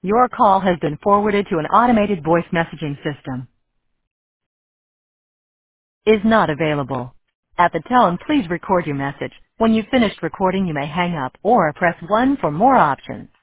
Your call has been forwarded to an automated voice messaging system. Is not available. At the tone, please record your message. When you've finished recording, you may hang up or press 1 for more options.